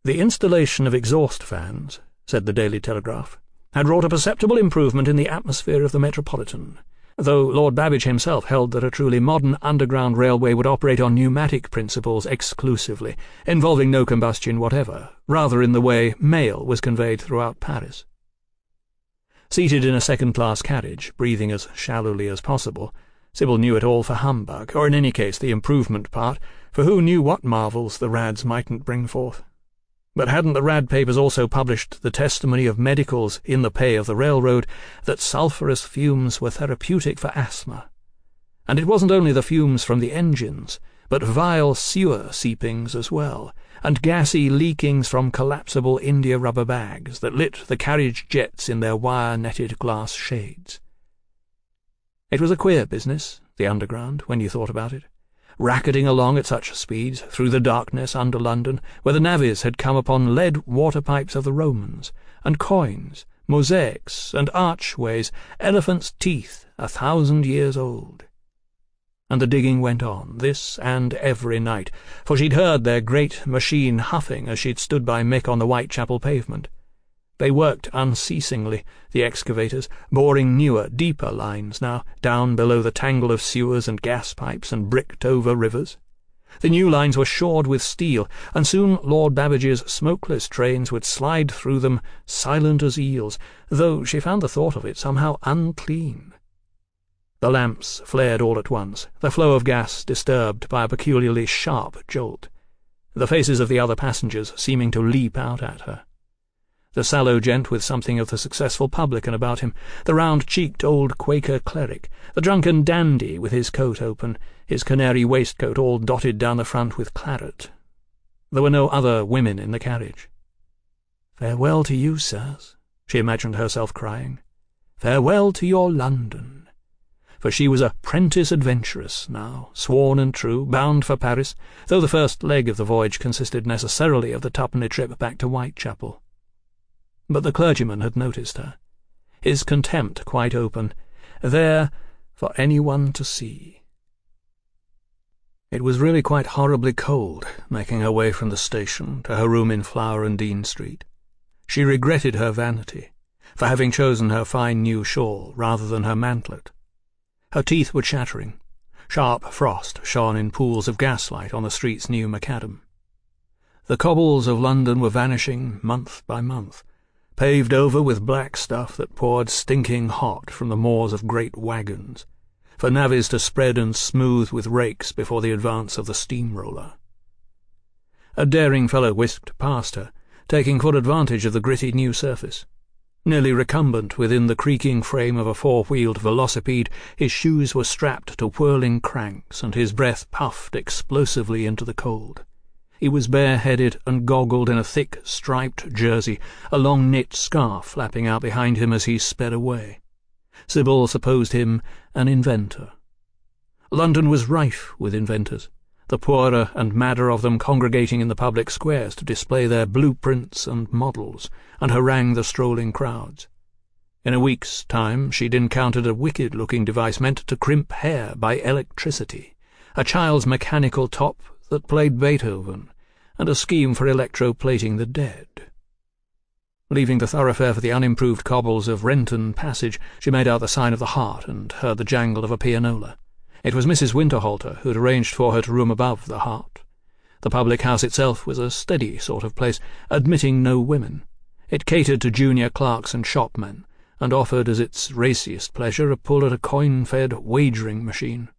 The installation of exhaust fans, said the Daily Telegraph, had wrought a perceptible improvement in the atmosphere of the Metropolitan, though Lord Babbage himself held that a truly modern underground railway would operate on pneumatic principles exclusively, involving no combustion whatever, rather in the way mail was conveyed throughout Paris. Seated in a second-class carriage, breathing as shallowly as possible, Sybil knew it all for humbug, or in any case the improvement part, for who knew what marvels the Rads mightn't bring forth? But hadn't the Rad papers also published the testimony of medicals in the pay of the railroad that sulphurous fumes were therapeutic for asthma? And it wasn't only the fumes from the engines, but vile sewer seepings as well, and gassy leakings from collapsible India-rubber bags that lit the carriage jets in their wire-netted glass shades. It was a queer business, the Underground, when you thought about it, racketing along at such speeds through the darkness under London, where the navvies had come upon lead water-pipes of the Romans, and coins, mosaics, and archways, elephants' teeth 1,000 years old. And the digging went on, this and every night, for she'd heard their great machine huffing as she'd stood by Mick on the Whitechapel pavement. They worked unceasingly, the excavators, boring newer, deeper lines now, down below the tangle of sewers and gas pipes and bricked-over rivers. The new lines were shored with steel, and soon Lord Babbage's smokeless trains would slide through them, silent as eels, though she found the thought of it somehow unclean. The lamps flared all at once, the flow of gas disturbed by a peculiarly sharp jolt, the faces of the other passengers seeming to leap out at her. The sallow gent with something of the successful publican about him, the round-cheeked old Quaker cleric, the drunken dandy with his coat open, his canary waistcoat all dotted down the front with claret. There were no other women in the carriage. "Farewell to you, sirs," she imagined herself crying. "Farewell to your London." For she was a prentice adventuress now, sworn and true, bound for Paris, though the first leg of the voyage consisted necessarily of the twopenny trip back to Whitechapel. But the clergyman had noticed her, his contempt quite open, there for anyone to see. It was really quite horribly cold, making her way from the station to her room in Flower and Dean Street. She regretted her vanity, for having chosen her fine new shawl rather than her mantlet. Her teeth were chattering. Sharp frost shone in pools of gaslight on the street's new macadam. The cobbles of London were vanishing month by month, paved over with black stuff that poured stinking hot from the moors of great wagons, for navvies to spread and smooth with rakes before the advance of the steam-roller. A daring fellow whisked past her, taking full advantage of the gritty new surface. Nearly recumbent within the creaking frame of a four-wheeled velocipede, his shoes were strapped to whirling cranks, and his breath puffed explosively into the cold. He was bare-headed and goggled in a thick, striped jersey, a long knit scarf flapping out behind him as he sped away. Sybil supposed him an inventor. London was rife with inventors, the poorer and madder of them congregating in the public squares to display their blueprints and models, and harangue the strolling crowds. In a week's time she'd encountered a wicked-looking device meant to crimp hair by electricity, a child's mechanical top that played Beethoven, and a scheme for electro-plating the dead. Leaving the thoroughfare for the unimproved cobbles of Renton Passage, she made out the sign of the Heart and heard the jangle of a pianola. It was Mrs. Winterhalter who had arranged for her to room above the Heart. The public house itself was a steady sort of place, admitting no women. It catered to junior clerks and shopmen, and offered as its raciest pleasure a pull at a coin-fed wagering machine.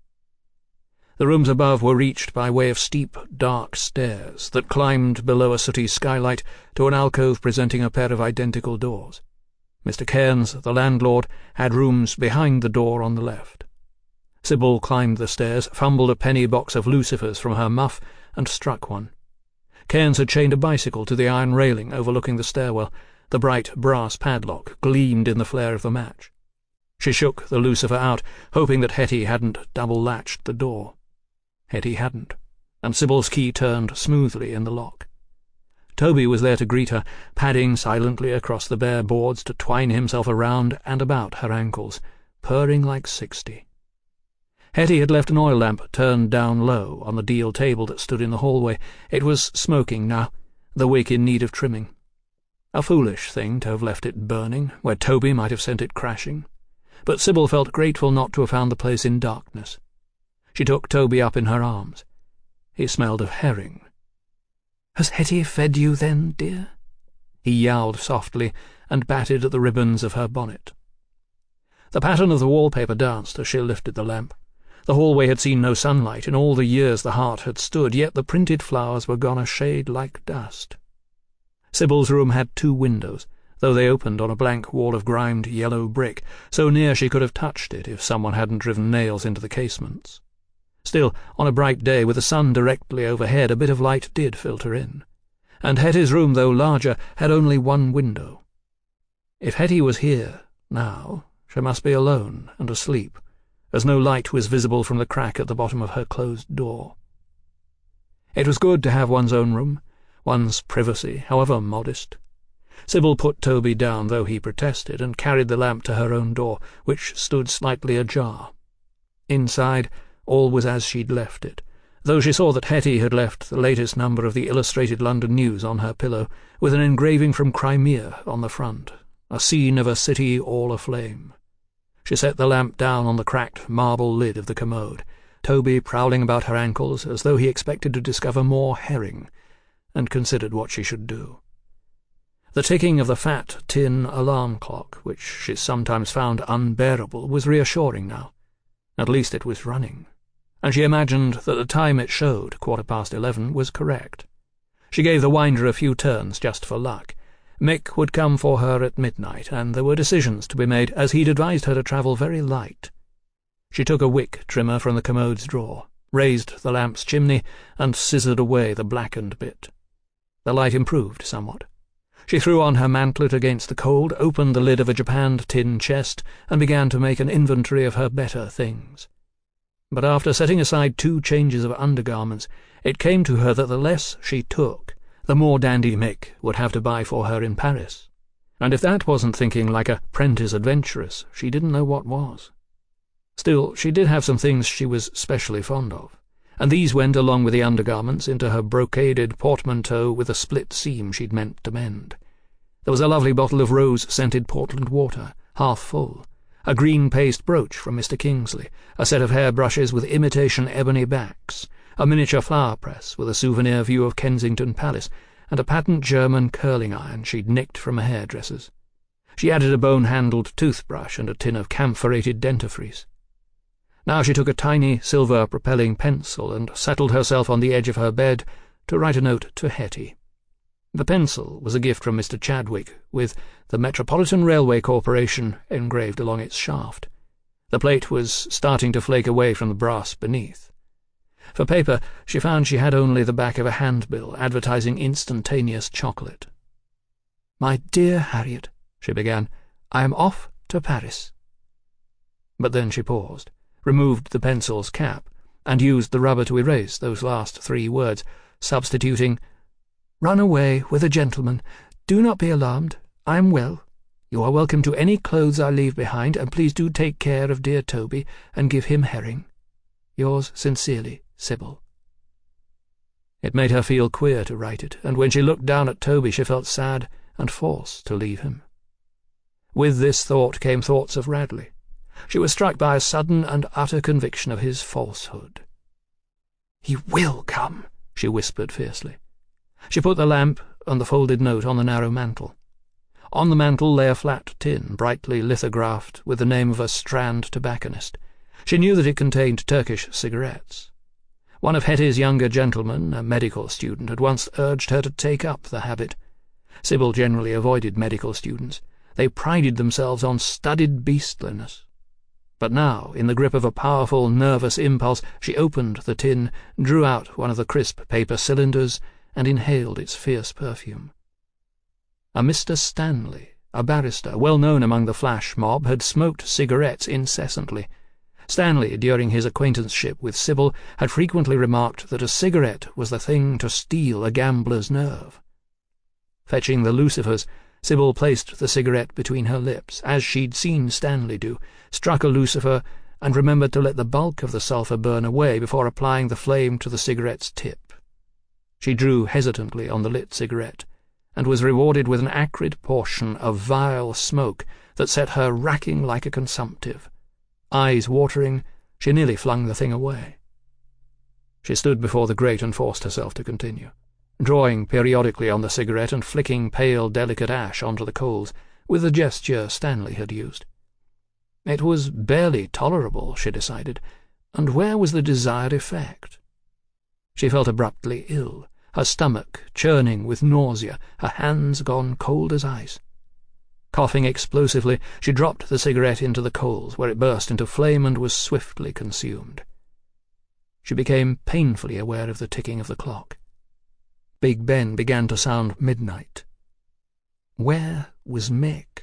The rooms above were reached by way of steep, dark stairs that climbed below a sooty skylight to an alcove presenting a pair of identical doors. Mr. Cairns, the landlord, had rooms behind the door on the left. Sybil climbed the stairs, fumbled a penny box of lucifers from her muff, and struck one. Cairns had chained a bicycle to the iron railing overlooking the stairwell. The bright brass padlock gleamed in the flare of the match. She shook the lucifer out, hoping that Hetty hadn't double-latched the door. Hetty hadn't, and Sybil's key turned smoothly in the lock. Toby was there to greet her, padding silently across the bare boards to twine himself around and about her ankles, purring like 60. Hetty had left an oil lamp turned down low on the deal table that stood in the hallway. It was smoking now, the wick in need of trimming. A foolish thing to have left it burning, where Toby might have sent it crashing, but Sybil felt grateful not to have found the place in darkness. She took Toby up in her arms. He smelled of herring. "Has Hetty fed you then, dear?" He yowled softly and batted at the ribbons of her bonnet. The pattern of the wallpaper danced as she lifted the lamp. The hallway had seen no sunlight in all the years the heart had stood, yet the printed flowers were gone a shade like dust. Sybil's room had 2 windows, though they opened on a blank wall of grimed yellow brick, so near she could have touched it if someone hadn't driven nails into the casements. Still, on a bright day with the sun directly overhead, a bit of light did filter in, and Hetty's room, though larger, had only 1 window. If Hetty was here, now, she must be alone and asleep, as no light was visible from the crack at the bottom of her closed door. It was good to have one's own room, one's privacy, however modest. Sybil put Toby down, though he protested, and carried the lamp to her own door, which stood slightly ajar. Inside, all was as she'd left it, though she saw that Hetty had left the latest number of the Illustrated London News on her pillow, with an engraving from Crimea on the front, a scene of a city all aflame. She set the lamp down on the cracked marble lid of the commode, Toby prowling about her ankles as though he expected to discover more herring, and considered what she should do. The ticking of the fat tin alarm clock, which she sometimes found unbearable, was reassuring now. At least it was running, and she imagined that the time it showed, 11:15, was correct. She gave the winder a few turns just for luck. Mick would come for her at midnight, and there were decisions to be made, as he'd advised her to travel very light. She took a wick trimmer from the commode's drawer, raised the lamp's chimney, and scissored away the blackened bit. The light improved somewhat. She threw on her mantlet against the cold, opened the lid of a japanned tin chest, and began to make an inventory of her better things. But after setting aside 2 changes of undergarments, it came to her that the less she took, the more Dandy Mick would have to buy for her in Paris. And if that wasn't thinking like a prentice adventuress, she didn't know what was. Still, she did have some things she was specially fond of, and these went along with the undergarments into her brocaded portmanteau with a split seam she'd meant to mend. There was a lovely bottle of rose-scented Portland water, half full, a green paste brooch from Mr. Kingsley, a set of hair-brushes with imitation ebony backs, a miniature flower-press with a souvenir view of Kensington Palace, and a patent German curling-iron she'd nicked from a hairdresser's. She added a bone-handled toothbrush and a tin of camphorated dentifrice. Now she took a tiny silver-propelling pencil and settled herself on the edge of her bed to write a note to Hetty. The pencil was a gift from Mr. Chadwick, with the Metropolitan Railway Corporation engraved along its shaft. The plate was starting to flake away from the brass beneath. For paper, she found she had only the back of a handbill advertising instantaneous chocolate. "My dear Harriet," she began, "I am off to Paris." But then she paused, removed the pencil's cap, and used the rubber to erase those last 3 words, substituting, "Run away with a gentleman. Do not be alarmed. I am well. You are welcome to any clothes I leave behind, and please do take care of dear Toby, and give him herring. Yours sincerely, Sybil." It made her feel queer to write it, and when she looked down at Toby she felt sad and forced to leave him. With this thought came thoughts of Radley. She was struck by a sudden and utter conviction of his falsehood. "He will come," she whispered fiercely. She put the lamp and the folded note on the narrow mantel. On the mantel lay a flat tin, brightly lithographed, with the name of a Strand tobacconist. She knew that it contained Turkish cigarettes. One of Hetty's younger gentlemen, a medical student, had once urged her to take up the habit. Sybil generally avoided medical students. They prided themselves on studied beastliness. But now, in the grip of a powerful, nervous impulse, she opened the tin, drew out one of the crisp paper cylinders, and inhaled its fierce perfume. A Mr. Stanley, a barrister, well known among the flash mob, had smoked cigarettes incessantly. Stanley, during his acquaintanceship with Sybil, had frequently remarked that a cigarette was the thing to steel a gambler's nerve. Fetching the lucifers, Sybil placed the cigarette between her lips, as she'd seen Stanley do, struck a lucifer, and remembered to let the bulk of the sulphur burn away before applying the flame to the cigarette's tip. She drew hesitantly on the lit cigarette, and was rewarded with an acrid portion of vile smoke that set her racking like a consumptive. Eyes watering, she nearly flung the thing away. She stood before the grate and forced herself to continue, drawing periodically on the cigarette and flicking pale, delicate ash onto the coals, with the gesture Stanley had used. It was barely tolerable, she decided, and where was the desired effect? She felt abruptly ill, her stomach churning with nausea, her hands gone cold as ice. Coughing explosively, she dropped the cigarette into the coals, where it burst into flame and was swiftly consumed. She became painfully aware of the ticking of the clock. Big Ben began to sound midnight. Where was Mick?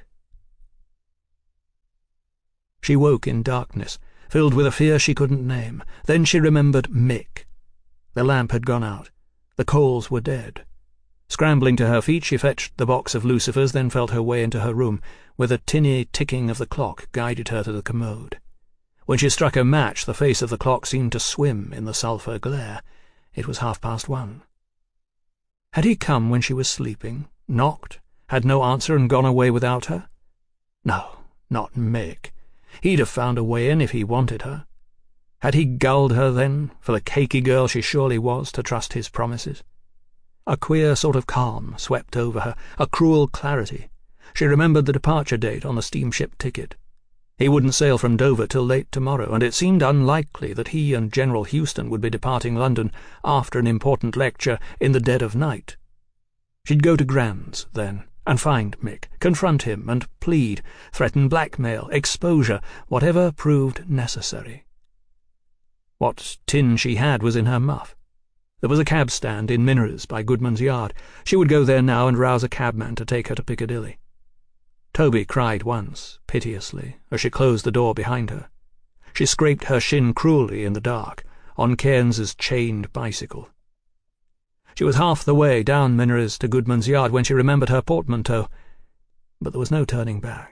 She woke in darkness, filled with a fear she couldn't name. Then she remembered Mick. The lamp had gone out. The coals were dead. Scrambling to her feet, she fetched the box of lucifers, then felt her way into her room, where the tinny ticking of the clock guided her to the commode. When she struck a match, the face of the clock seemed to swim in the sulphur glare. It was 1:30. Had he come when she was sleeping, knocked, had no answer, and gone away without her? No, not Mick. He'd have found a way in if he wanted her. Had he gulled her, then, for the cakey girl she surely was, to trust his promises? A queer sort of calm swept over her, a cruel clarity. She remembered the departure date on the steamship ticket. He wouldn't sail from Dover till late tomorrow, and it seemed unlikely that he and General Houston would be departing London after an important lecture in the dead of night. She'd go to Grand's, then, and find Mick, confront him, and plead, threaten blackmail, exposure, whatever proved necessary. What tin she had was in her muff. There was a cab stand in Minneres by Goodman's Yard. She would go there now and rouse a cabman to take her to Piccadilly. Toby cried once, piteously, as she closed the door behind her. She scraped her shin cruelly in the dark, on Cairns's chained bicycle. She was half the way down Minneres to Goodman's Yard when she remembered her portmanteau, but there was no turning back.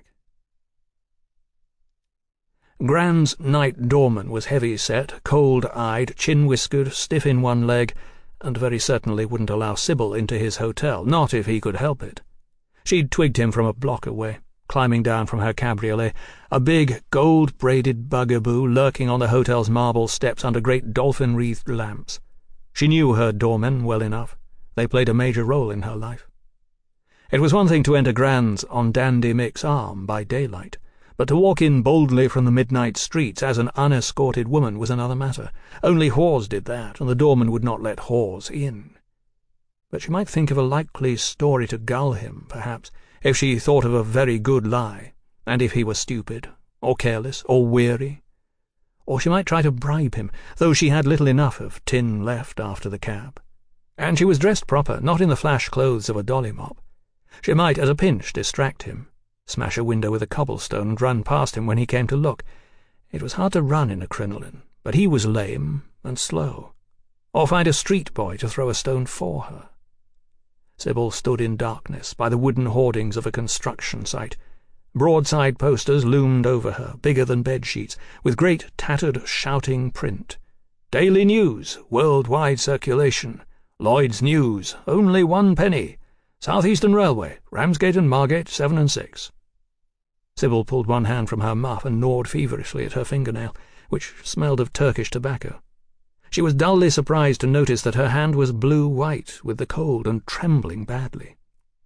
Grand's night doorman was heavy-set, cold-eyed, chin-whiskered, stiff in one leg, and very certainly wouldn't allow Sybil into his hotel, not if he could help it. She'd twigged him from a block away, climbing down from her cabriolet, a big, gold-braided bugaboo lurking on the hotel's marble steps under great dolphin-wreathed lamps. She knew her doormen well enough. They played a major role in her life. It was one thing to enter Grand's on Dandy Mick's arm by daylight, but to walk in boldly from the midnight streets as an unescorted woman was another matter. Only whores did that, and the doorman would not let whores in. But she might think of a likely story to gull him, perhaps, if she thought of a very good lie, and if he were stupid, or careless, or weary. Or she might try to bribe him, though she had little enough of tin left after the cab. And she was dressed proper, not in the flash clothes of a dolly mop. She might, at a pinch, distract him, smash a window with a cobblestone and run past him when he came to look. It was hard to run in a crinoline, but he was lame and slow. Or find a street boy to throw a stone for her. Sybil stood in darkness by the wooden hoardings of a construction site. Broadside posters loomed over her, bigger than bedsheets, with great tattered shouting print. Daily News, worldwide circulation. Lloyd's News, only 1 penny. South Eastern Railway, Ramsgate and Margate, 7 and 6. Sybil pulled one hand from her muff and gnawed feverishly at her fingernail, which smelled of Turkish tobacco. She was dully surprised to notice that her hand was blue-white with the cold and trembling badly.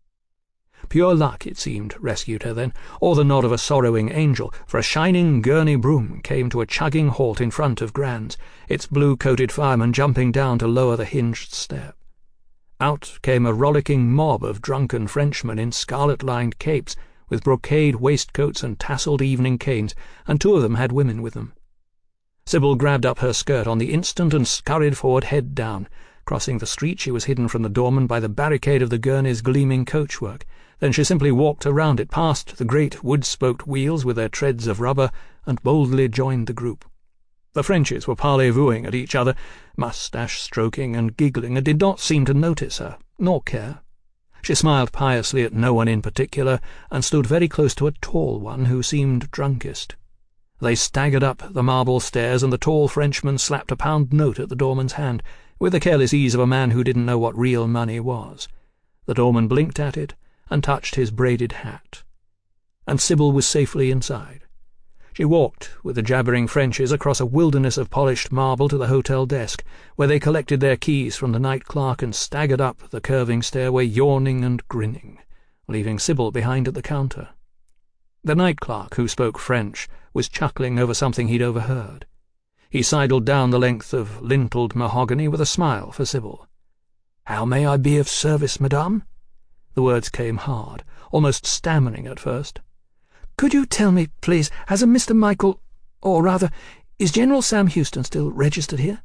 Pure luck, it seemed, rescued her then, or the nod of a sorrowing angel, for a shining gurney brougham came to a chugging halt in front of Grand's, its blue-coated fireman jumping down to lower the hinged step. Out came a rollicking mob of drunken Frenchmen in scarlet-lined capes, with brocade waistcoats and tasselled evening canes, and 2 of them had women with them. Sybil grabbed up her skirt on the instant and scurried forward, head down. Crossing the street, she was hidden from the doorman by the barricade of the gurney's gleaming coachwork. Then she simply walked around it, past the great wood-spoked wheels with their treads of rubber, and boldly joined the group. The Frenchies were parley-vooing at each other, moustache-stroking and giggling, and did not seem to notice her, nor care. She smiled piously at no one in particular, and stood very close to a tall one who seemed drunkest. They staggered up the marble stairs, and the tall Frenchman slapped a pound note at the doorman's hand, with the careless ease of a man who didn't know what real money was. The doorman blinked at it and touched his braided hat. And Sybil was safely inside. She walked with the jabbering Frenches across a wilderness of polished marble to the hotel desk, where they collected their keys from the night clerk and staggered up the curving stairway, yawning and grinning, leaving Sybil behind at the counter. The night clerk, who spoke French, was chuckling over something he'd overheard. He sidled down the length of lintled mahogany with a smile for Sybil. "How may I be of service, madame?" The words came hard, almost stammering at first. "Could you tell me, please, has a Mr. Michael, or rather, is General Sam Houston still registered here?"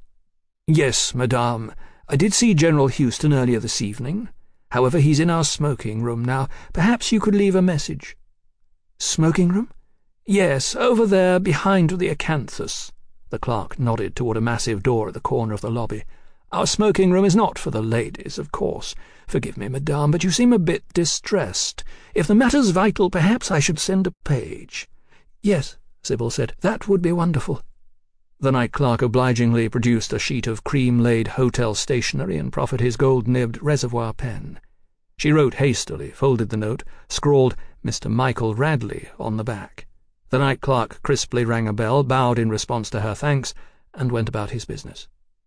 "Yes, madame. I did see General Houston earlier this evening. However, he's in our smoking room now. Perhaps you could leave a message." "Smoking room?" "Yes, over there, behind the acanthus." The clerk nodded toward a massive door at the corner of the lobby. "Our smoking room is not for the ladies, of course. Forgive me, madame, but you seem a bit distressed. If the matter's vital, perhaps I should send a page." "Yes," Sybil said, "that would be wonderful." The night clerk obligingly produced a sheet of cream-laid hotel stationery and proffered his gold-nibbed reservoir pen. She wrote hastily, folded the note, scrawled "Mr. Michael Radley" on the back. The night clerk crisply rang a bell, bowed in response to her thanks, and went about his business.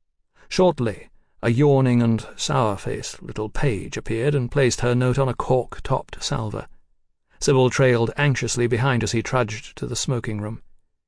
Shortly, a yawning and sour-faced little page appeared and placed her note on a cork-topped salver. Sybil trailed anxiously behind as he trudged to the smoking-room.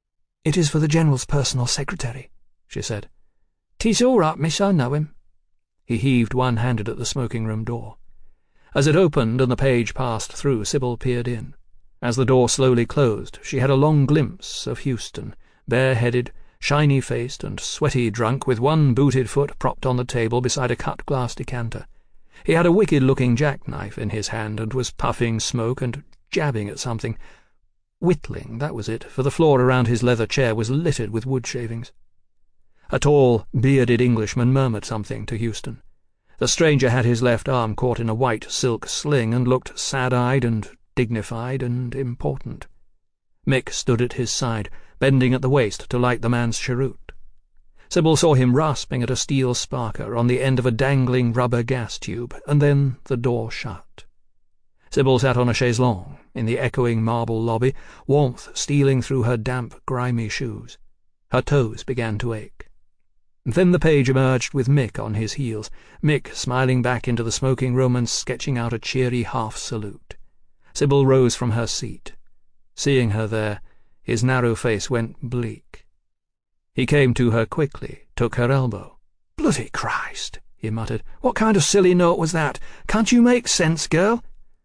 "It is for the General's personal secretary," she said. "'Tis all right, miss, I know him." He heaved one-handed at the smoking-room door. As it opened and the page passed through, Sybil peered in. As the door slowly closed, she had a long glimpse of Houston, bare-headed, shiny-faced and sweaty drunk, with one booted foot propped on the table beside a cut-glass decanter. He had a wicked-looking jackknife in his hand and was puffing smoke and jabbing at something. Whittling, that was it, for the floor around his leather chair was littered with wood shavings. A tall, bearded Englishman murmured something to Houston. The stranger had his left arm caught in a white silk sling and looked sad-eyed and dignified and important. Mick stood at his side, bending at the waist to light the man's cheroot. Sybil saw him rasping at a steel sparker on the end of a dangling rubber gas tube, and then the door shut. Sybil sat on a chaise longue in the echoing marble lobby, warmth stealing through her damp, grimy shoes. Her toes began to ache. Then the page emerged with Mick on his heels, Mick smiling back into the smoking-room and sketching out a cheery half-salute. Sybil rose from her seat. Seeing her there, his narrow face went bleak. He came to her quickly, took her elbow. "Bloody Christ," he muttered. "What kind of silly note was that? Can't you make sense, girl?"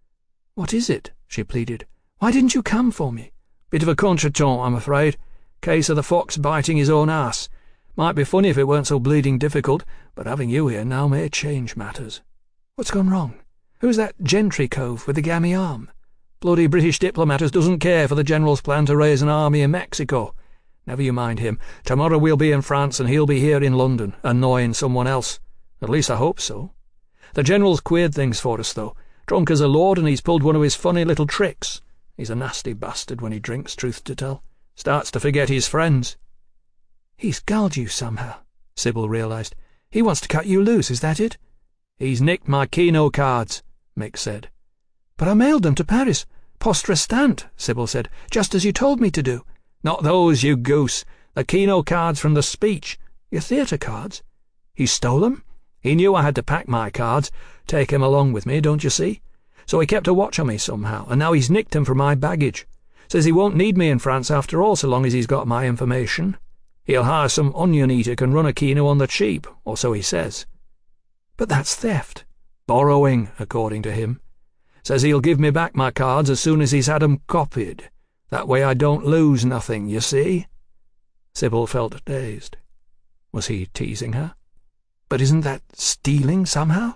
"What is it?" she pleaded. "Why didn't you come for me?" "Bit of a contretemps, I'm afraid. Case of the fox biting his own ass. Might be funny if it weren't so bleeding difficult, but having you here now may change matters." "What's gone wrong? Who's that Gentry cove with the gammy arm?" "Bloody British diplomat as doesn't care for the General's plan to raise an army in Mexico. Never you mind him. Tomorrow we'll be in France and he'll be here in London, annoying someone else. At least I hope so. The General's queered things for us, though. Drunk as a lord, and he's pulled one of his funny little tricks. He's a nasty bastard when he drinks, truth to tell. Starts to forget his friends." "He's gulled you somehow," Sybil realised. "He wants to cut you loose, is that it?" "He's nicked my Keno cards," Mick said. "But I mailed them to Paris. Poste restante," Sybil said, "just as you told me to do." "Not those, you goose. The Keno cards from the speech." "Your theatre cards?" "He stole them? He knew I had to pack my cards, take 'em along with me, don't you see? So he kept a watch on me somehow, and now he's nicked 'em from my baggage. Says he won't need me in France after all so long as he's got my information. He'll hire some onion-eater can run a Keno on the cheap, or so he says." "But that's theft." "Borrowing, according to him. Says he'll give me back my cards as soon as he's had 'em copied. That way I don't lose nothing, you see." Sybil felt dazed. Was he teasing her? "But isn't that stealing somehow?"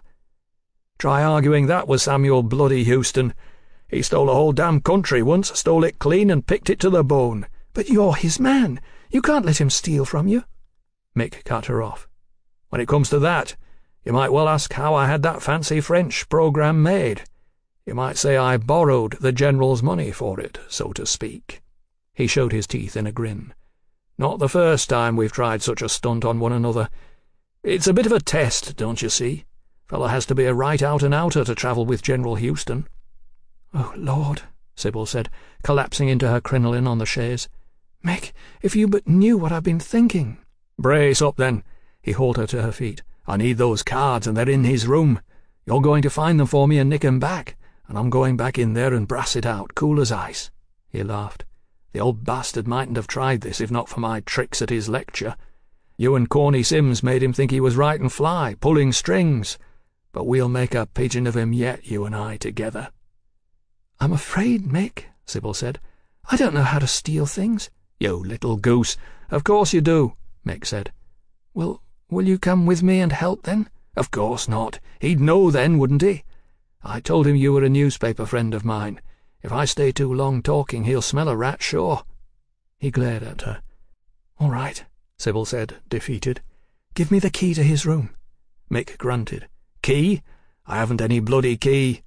"Try arguing that with Samuel bloody Houston. He stole a whole damn country once, stole it clean and picked it to the bone." "But you're his man. You can't let him steal from you." Mick cut her off. "When it comes to that, you might well ask how I had that fancy French programme made. You might say I borrowed the General's money for it, so to speak." He showed his teeth in a grin. "Not the first time we've tried such a stunt on one another. It's a bit of a test, don't you see? Fellow has to be a right out-and-outer to travel with General Houston." "Oh, Lord," Sybil said, collapsing into her crinoline on the chaise. "Mick, if you but knew what I've been thinking." "Brace up, then." He hauled her to her feet. "I need those cards, and they're in his room. You're going to find them for me and nick 'em back, and I'm going back in there and brass it out, cool as ice." He laughed. "The old bastard mightn't have tried this if not for my tricks at his lecture. You and Corny Sims made him think he was right and fly, pulling strings. But we'll make a pigeon of him yet, you and I together." "I'm afraid, Mick," Sybil said, "I don't know how to steal things." "You little goose. Of course you do," Mick said. "Well, will you come with me and help, then?" "Of course not. He'd know then, wouldn't he? I told him you were a newspaper friend of mine. If I stay too long talking, he'll smell a rat, sure." He glared at her. "All right," Sybil said, defeated. "Give me the key to his room." Mick grunted. "Key? I haven't any bloody key."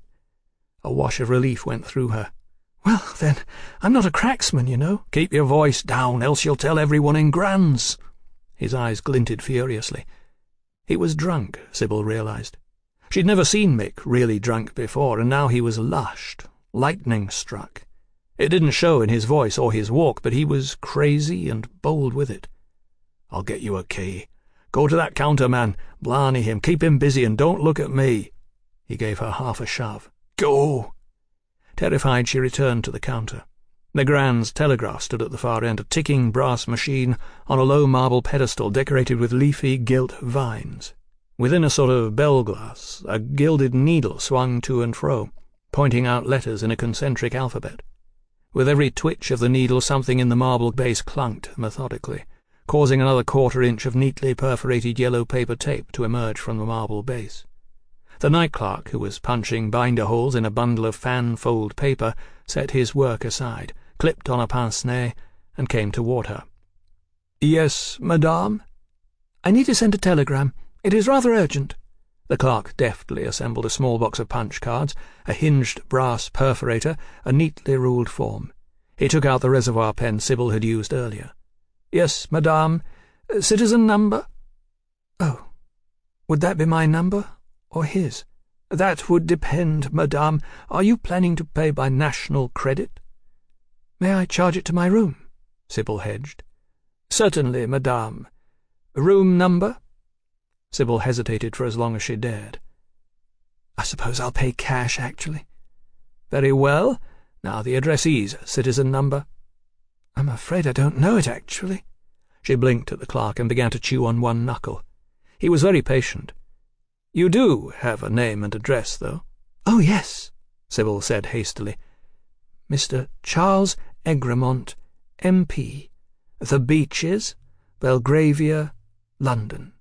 A wash of relief went through her. "Well, then, I'm not a cracksman, you know." "Keep your voice down, else you'll tell everyone in Grand's." His eyes glinted furiously. He was drunk, Sybil realized. She'd never seen Mick really drunk before, and now he was lushed, lightning-struck. It didn't show in his voice or his walk, but he was crazy and bold with it. "I'll get you a key. Go to that counter, man. Blarney him. Keep him busy, and don't look at me." He gave her half a shove. "Go!" Terrified, she returned to the counter. The Grand's telegraph stood at the far end, a ticking brass machine on a low marble pedestal decorated with leafy gilt vines. Within a sort of bell-glass, a gilded needle swung to and fro, pointing out letters in a concentric alphabet. With every twitch of the needle something in the marble base clunked methodically, causing another quarter-inch of neatly perforated yellow paper tape to emerge from the marble base. The night clerk, who was punching binder holes in a bundle of fan-fold paper, set his work aside, clipped on a pince-nez, and came toward her. "Yes, madame?" "I need to send a telegram. It is rather urgent." The clerk deftly assembled a small box of punch cards, a hinged brass perforator, a neatly ruled form. He took out the reservoir pen Sybil had used earlier. "Yes, madame. Citizen number?" "Oh, would that be my number, or his?" "That would depend, madame. Are you planning to pay by national credit?" "May I charge it to my room?" Sybil hedged. "Certainly, madame. Room number?" Sybil hesitated for as long as she dared. "I suppose I'll pay cash, actually." "Very well. Now the addressee's citizen number?" "I'm afraid I don't know it, actually." She blinked at the clerk and began to chew on one knuckle. He was very patient. "You do have a name and address, though?" "Oh, yes," Sybil said hastily. "Mr. Charles Egremont, MP. The Beeches, Belgravia, London."